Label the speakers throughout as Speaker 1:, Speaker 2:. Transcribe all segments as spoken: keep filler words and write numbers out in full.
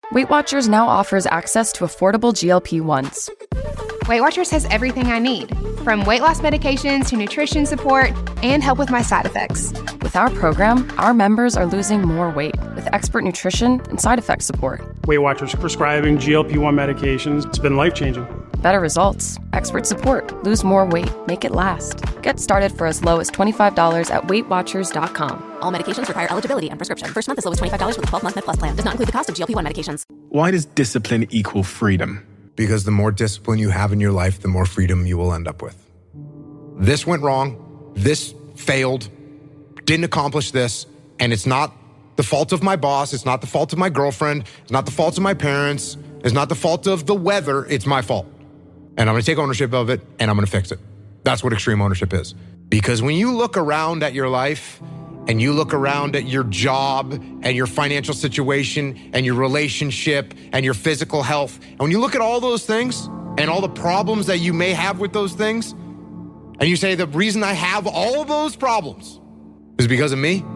Speaker 1: Weight Watchers now offers access to affordable G L P ones.
Speaker 2: Weight Watchers has everything I need, from weight loss medications to nutrition support and help with my side effects.
Speaker 1: With our program, our members are losing more weight with expert nutrition and side effect support.
Speaker 3: Weight Watchers prescribing G L P one medications. It's been life-changing.
Speaker 1: Better results, expert support, lose more weight, make it last. Get started for as low as twenty-five dollars at weight watchers dot com.
Speaker 4: All medications require eligibility and prescription. First month as low as twenty-five dollars with a twelve-month Med Plus plan. Does not include the cost of G L P one medications.
Speaker 5: Why does discipline equal freedom?
Speaker 6: Because the more discipline you have in your life, the more freedom you will end up with. This went wrong. This failed. Didn't accomplish this. And it's not the fault of my boss. It's not the fault of my girlfriend. It's not the fault of my parents. It's not the fault of the weather. It's my fault. And I'm going to take ownership of it, and I'm going to fix it. That's what extreme ownership is. Because when you look around at your life, and you look around at your job and your financial situation and your relationship and your physical health, and when you look at all those things and all the problems that you may have with those things, and you say, the reason I have all of those problems is because of me,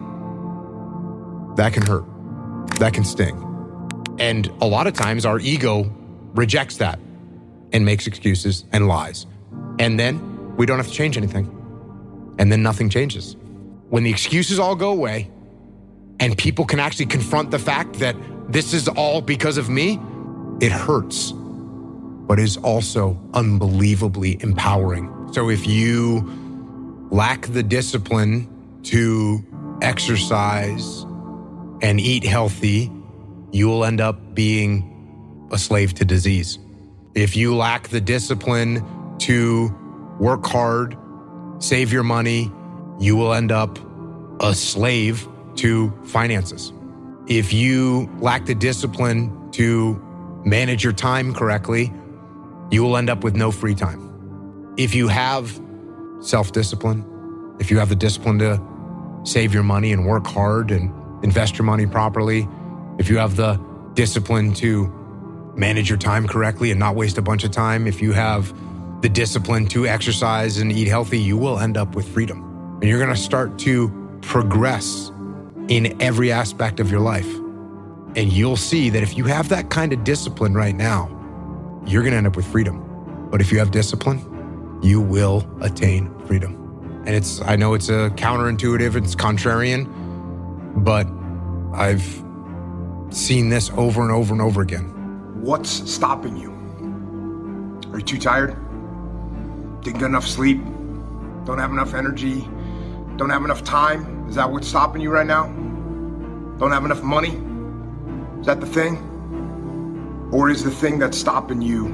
Speaker 6: that can hurt. That can sting. And a lot of times our ego rejects that and makes excuses and lies. And then we don't have to change anything. And then nothing changes. When the excuses all go away and people can actually confront the fact that this is all because of me, it hurts, but is also unbelievably empowering. So if you lack the discipline to exercise and eat healthy, you will end up being a slave to disease. If you lack the discipline to work hard, save your money, you will end up a slave to finances. If you lack the discipline to manage your time correctly, you will end up with no free time. If you have self-discipline, if you have the discipline to save your money and work hard and invest your money properly, if you have the discipline to manage your time correctly and not waste a bunch of time, if you have the discipline to exercise and eat healthy, you will end up with freedom. And you're going to start to progress in every aspect of your life. And you'll see that if you have that kind of discipline right now, you're going to end up with freedom. But if you have discipline, you will attain freedom. And it's, I know it's a counterintuitive, it's contrarian, but I've seen this over and over and over again.
Speaker 7: What's stopping you? Are you too tired? Didn't get enough sleep? Don't have enough energy? Don't have enough time? Is that what's stopping you right now? Don't have enough money? Is that the thing? Or is the thing that's stopping you,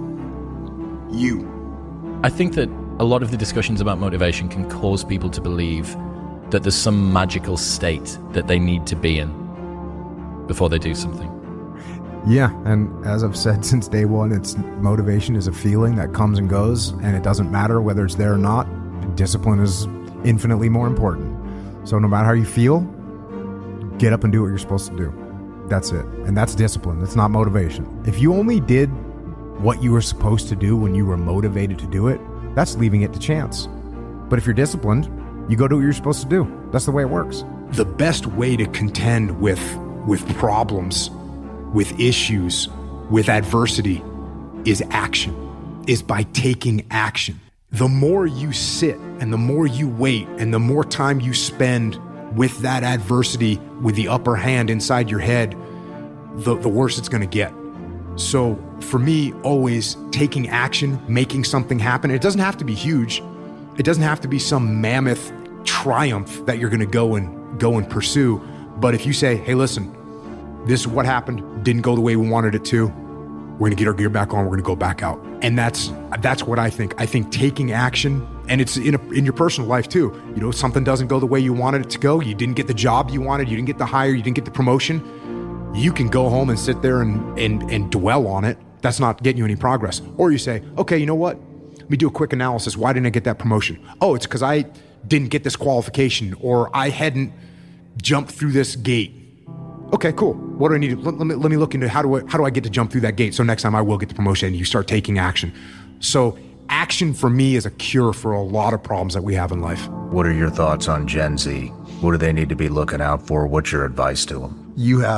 Speaker 7: you?
Speaker 8: I think that a lot of the discussions about motivation can cause people to believe that there's some magical state that they need to be in before they do something.
Speaker 9: Yeah, and as I've said since day one, it's motivation is a feeling that comes and goes, and it doesn't matter whether it's there or not. Discipline is infinitely more important. So no matter how you feel, get up and do what you're supposed to do. That's it. And that's discipline. It's not motivation. If you only did what you were supposed to do when you were motivated to do it, that's leaving it to chance. But if you're disciplined, you go do what you're supposed to do. That's the way it works.
Speaker 6: The best way to contend with, with problems, with issues, with adversity is action, is by taking action. The more you sit and the more you wait and the more time you spend with that adversity, with the upper hand inside your head, the, the worse it's going to get. So for me, always taking action, making something happen. It doesn't have to be huge. It doesn't have to be some mammoth triumph that you're going to go and go and pursue. But if you say, hey, listen, this is what happened, didn't go the way we wanted it to, we're going to get our gear back on, we're going to go back out. And that's that's what I think. I think taking action, and it's in, a, in your personal life too. You know, something doesn't go the way you wanted it to go, you didn't get the job you wanted, you didn't get the hire, you didn't get the promotion, you can go home and sit there and, and, and dwell on it. That's not getting you any progress. Or you say, okay, you know what? Let me do a quick analysis. Why didn't I get that promotion? Oh, it's because I didn't get this qualification, or I hadn't jumped through this gate. Okay, cool. What do I need to, let, let, me, let me look into how do I, how do I get to jump through that gate so next time I will get the promotion, and you start taking action. So action for me is a cure for a lot of problems that we have in life.
Speaker 10: What are your thoughts on Gen Z? What do they need to be looking out for? What's your advice to them?
Speaker 7: You have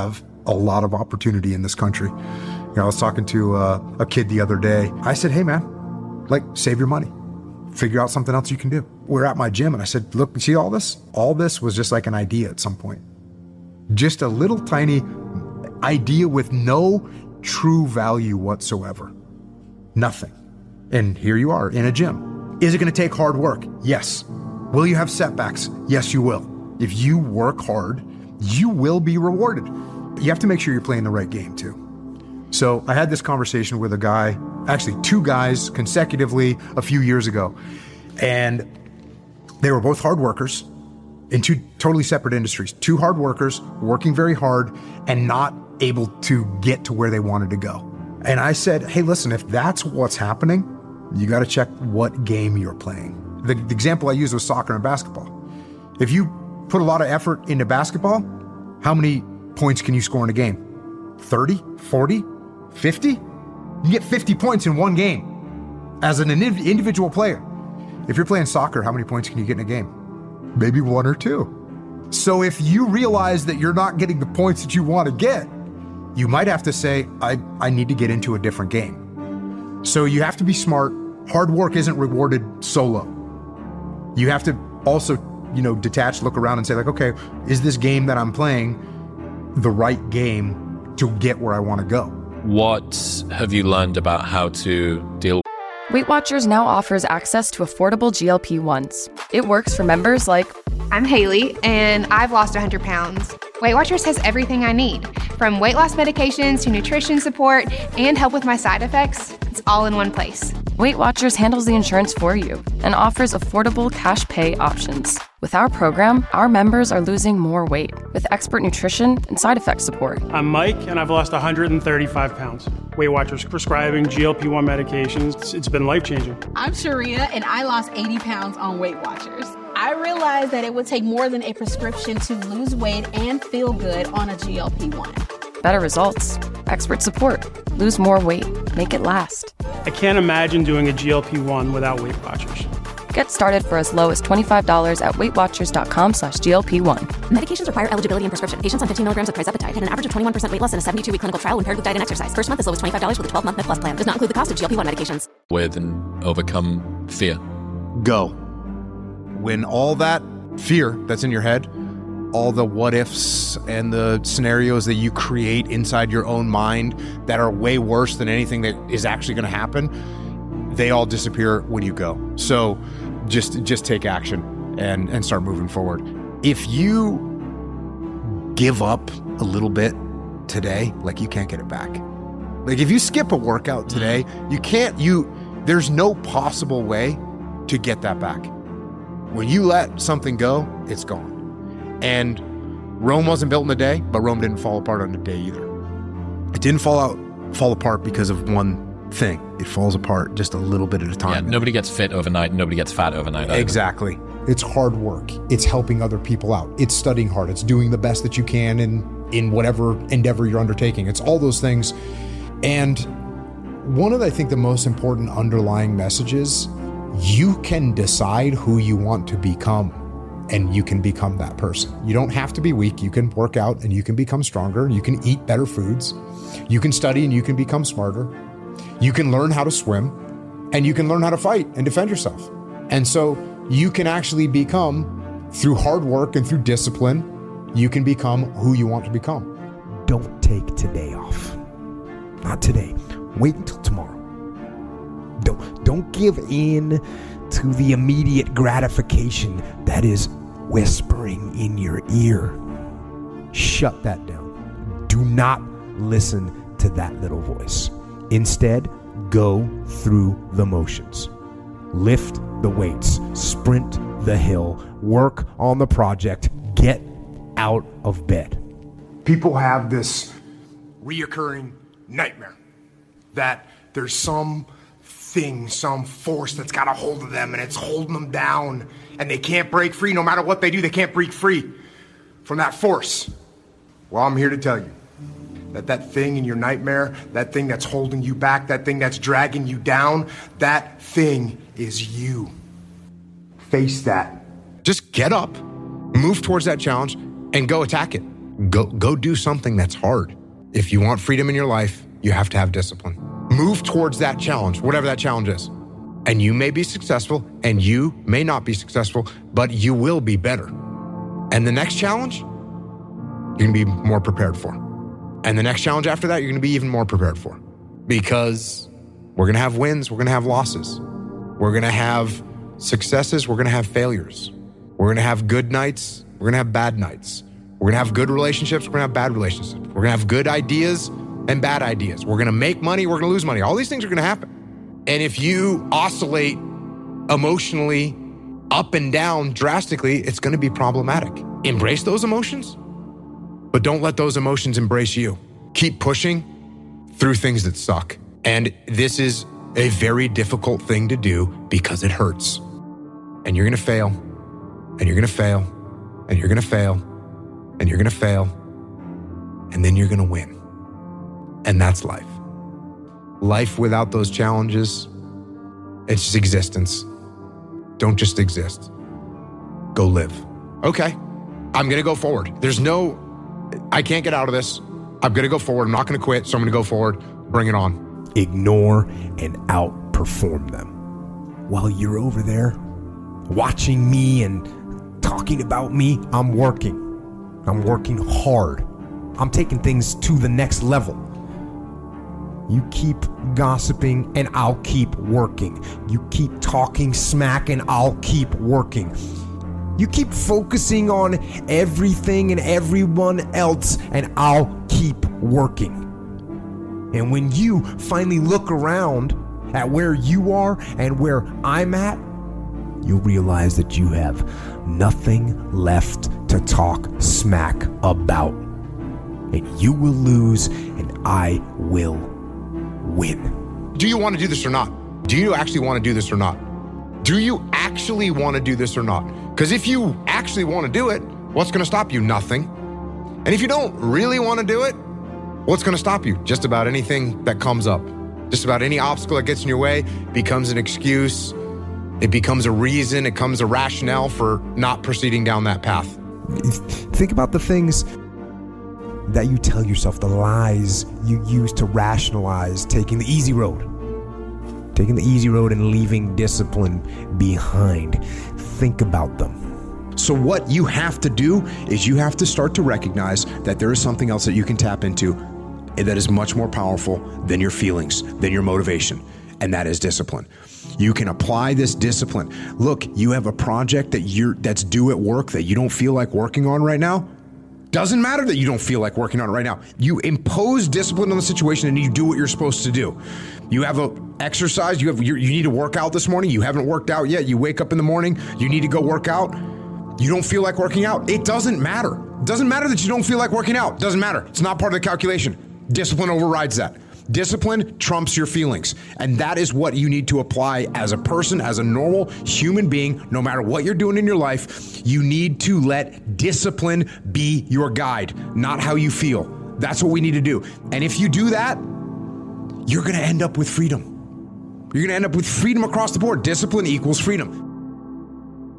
Speaker 9: a lot of opportunity in this country. You know, I was talking to uh, a kid the other day. I said, hey man, like save your money. Figure out something else you can do. We're at my gym and I said, look, see all this? All this was just like an idea at some point. Just a little tiny idea with no true value whatsoever. Nothing. And here you are in a gym. Is it going to take hard work? Yes. Will you have setbacks? Yes, you will. If you work hard, you will be rewarded. You have to make sure you're playing the right game too. So I had this conversation with a guy, actually two guys consecutively a few years ago. And they were both hard workers in two totally separate industries. Two hard workers working very hard and not able to get to where they wanted to go. And I said, hey, listen, if that's what's happening, you got to check what game you're playing. The, the example I used was soccer and basketball. If you put a lot of effort into basketball, how many points can you score in a game? thirty, forty, fifty? You get fifty points in one game as an individual player. If you're playing soccer, how many points can you get in a game? Maybe one or two. So if you realize that you're not getting the points that you want to get, you might have to say, I, I need to get into a different game. So you have to be smart. Hard work isn't rewarded solo. You have to also, you know, detach, look around and say like, okay, is this game that I'm playing the right game to get where I want to go?
Speaker 8: What have you learned about how to deal?
Speaker 1: Weight Watchers now offers access to affordable G L P ones. It works for members like,
Speaker 2: I'm Haley, and I've lost one hundred pounds. Weight Watchers has everything I need, from weight loss medications to nutrition support and help with my side effects. It's all in one place.
Speaker 1: Weight Watchers handles the insurance for you and offers affordable cash pay options. With our program, our members are losing more weight with expert nutrition and side effect support.
Speaker 3: I'm Mike, and I've lost one hundred thirty-five pounds. Weight Watchers prescribing G L P one medications. It's, it's been life-changing.
Speaker 10: I'm Sharia, and I lost eighty pounds on Weight Watchers. I realized that it would take more than a prescription to lose weight and feel good on a G L P one.
Speaker 1: Better results, expert support, lose more weight, make it last.
Speaker 3: I can't imagine doing a G L P one without Weight Watchers.
Speaker 1: Get started for as low as twenty-five dollars at weightwatchers.com slash GLP1.
Speaker 4: Medications require eligibility and prescription. Patients on fifteen milligrams of trizepatide had an average of twenty-one percent weight loss in a seventy-two week clinical trial when paired with diet and exercise. First month as low as twenty-five dollars with a twelve month Med Plus plan. Does not include the cost of G L P one medications.
Speaker 8: With and overcome fear.
Speaker 6: Go. When all that fear that's in your head, all the what ifs and the scenarios that you create inside your own mind that are way worse than anything that is actually going to happen, they all disappear when you go. So just just take action and, and start moving forward. If you give up a little bit today, like you can't get it back. Like if you skip a workout today, you can't, you, there's no possible way to get that back. When you let something go, it's gone. And Rome wasn't built in a day, but Rome didn't fall apart on a day either. It didn't fall out, fall apart because of one thing. It falls apart just a little bit at a time.
Speaker 8: Yeah, nobody gets fit overnight. Nobody gets fat overnight. Either.
Speaker 6: Exactly.
Speaker 9: It's hard work. It's helping other people out. It's studying hard. It's doing the best that you can in, in whatever endeavor you're undertaking. It's all those things. And one of, the, I think, the most important underlying messages, you can decide who you want to become. And you can become that person. You don't have to be weak. You can work out and you can become stronger. You can eat better foods. You can study and you can become smarter. You can learn how to swim and you can learn how to fight and defend yourself. And so you can actually become, through hard work and through discipline, you can become who you want to become.
Speaker 11: Don't take today off. Not today. Wait until tomorrow. Don't, don't give in to the immediate gratification that is whispering in your ear. Shut that down. Do not listen to that little voice. Instead, go through the motions. Lift the weights, sprint the hill, work on the project, get out of bed.
Speaker 7: People have this reoccurring nightmare that there's some thing, some force that's got a hold of them and it's holding them down and they can't break free. No matter what they do, they can't break free from that force. Well, I'm here to tell you that that thing in your nightmare, that thing that's holding you back, that thing that's dragging you down, that thing is you. Face that.
Speaker 6: Just get up, move towards that challenge, and go attack it. Go, go do something that's hard. If you want freedom in your life, you have to have discipline. Move towards that challenge, whatever that challenge is. And you may be successful and you may not be successful, but you will be better. And the next challenge, you're gonna be more prepared for. And the next challenge after that, you're gonna be even more prepared for. Because we're gonna have wins, we're gonna have losses. We're gonna have successes, we're gonna have failures. We're gonna have good nights, we're gonna have bad nights. We're gonna have good relationships, we're gonna have bad relationships. We're gonna have good ideas and bad ideas. We're gonna make money, we're gonna lose money. All these things are gonna happen. And if you oscillate emotionally up and down drastically, it's gonna be problematic. Embrace those emotions, but don't let those emotions embrace you. Keep pushing through things that suck. And this is a very difficult thing to do because it hurts. And you're gonna fail, and you're gonna fail, and you're gonna fail, and you're gonna fail, and then you're gonna win. And that's life. Life without those challenges, it's just existence. Don't just exist. Go live. Okay, I'm gonna go forward. There's no, I can't get out of this. I'm gonna go forward. I'm not gonna quit, so I'm gonna go forward. Bring it on.
Speaker 11: Ignore and outperform them. While you're over there watching me and talking about me, I'm working. I'm working hard. I'm taking things to the next level. You keep gossiping and I'll keep working. You keep talking smack and I'll keep working. You keep focusing on everything and everyone else and I'll keep working. And when you finally look around at where you are and where I'm at, you'll realize that you have nothing left to talk smack about. And you will lose and I will win.
Speaker 6: Do you want to do this or not? Do you actually want to do this or not? Do you actually want to do this or not? Because if you actually want to do it, what's going to stop you? Nothing. And if you don't really want to do it, what's going to stop you? Just about anything that comes up. Just about any obstacle that gets in your way becomes an excuse. It becomes a reason. It becomes a rationale for not proceeding down that path.
Speaker 11: Think about the things that you tell yourself, the lies you use to rationalize taking the easy road. Taking the easy road and leaving discipline behind. Think about them.
Speaker 12: So what you have to do is you have to start to recognize that there is something else that you can tap into that is much more powerful than your feelings, than your motivation, and that is discipline. You can apply this discipline. Look, you have a project that you're that's due at work that you don't feel like working on right now. Doesn't matter that you don't feel like working on it right now. You impose discipline on the situation and you do what you're supposed to do. You have a exercise, you have you need to work out this morning. You haven't worked out yet. You wake up in the morning, you need to go work out. You don't feel like working out. It doesn't matter. It doesn't matter that you don't feel like working out. It doesn't matter. It's not part of the calculation. Discipline overrides that. Discipline trumps your feelings. And that is what you need to apply as a person, as a normal human being, no matter what you're doing in your life. You need to let discipline be your guide, not how you feel. That's what we need to do. And if you do that, you're going to end up with freedom. You're going to end up with freedom across the board. Discipline equals freedom.